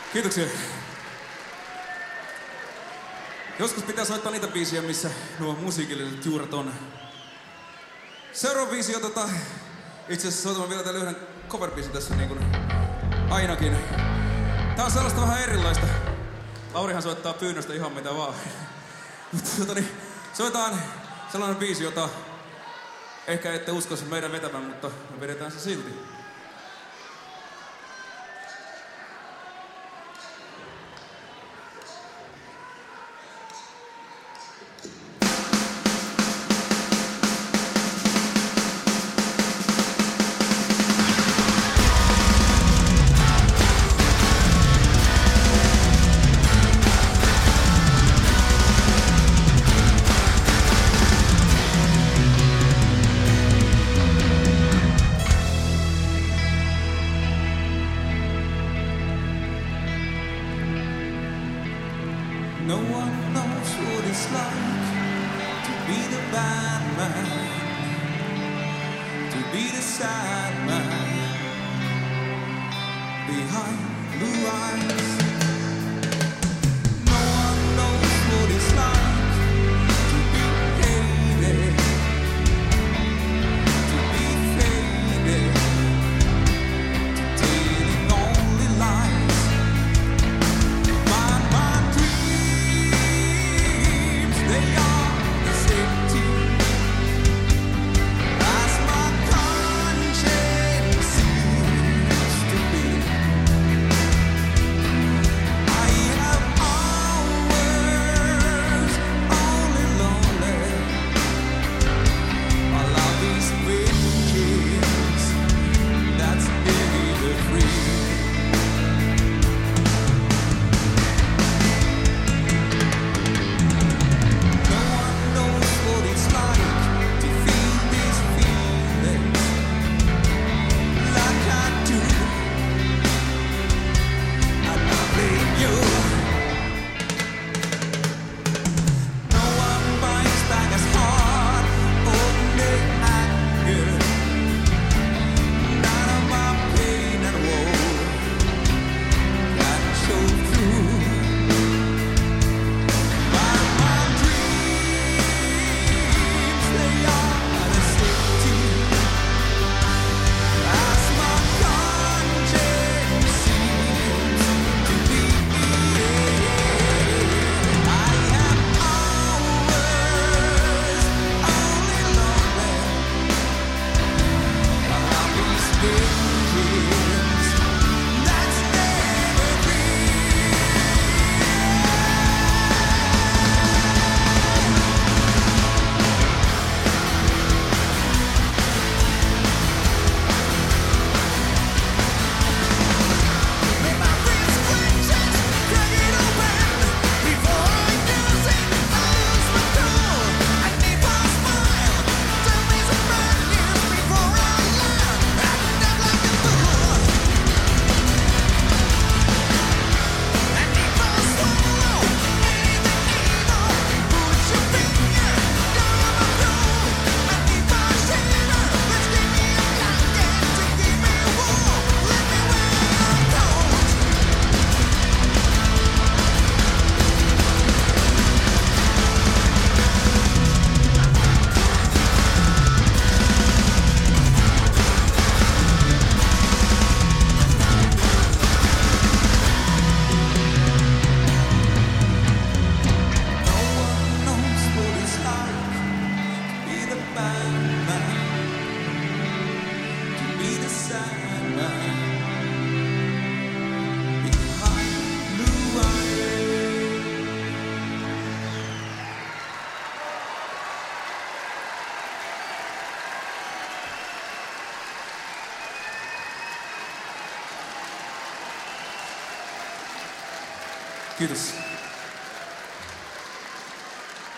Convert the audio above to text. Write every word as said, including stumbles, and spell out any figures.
Kiitoksia. Joskus pitää soittaa niitä biisiä, missä nuo musiikilliset juuret on. Seuraava biisi on tota... Itse asiassa soitamme vielä täällä yhden cover-biisin tässä niin kuin ainakin. Tää on sellaista vähän erilaista. Laurihan soittaa pyynnöstä ihan mitä vaan. Mutta niin, soitaan sellainen biisi, jota ehkä ette uskoisi meidän vetämään, mutta me vedetään se silti. No one knows what it's like to be the bad man, to be the sad man behind blue eyes. No one knows what it's like to be hated, to be faded, to telling only lies. They are the safety as my conscience seems to be. I have hours only lonely. My love is vengeance that's never free. Kiitos.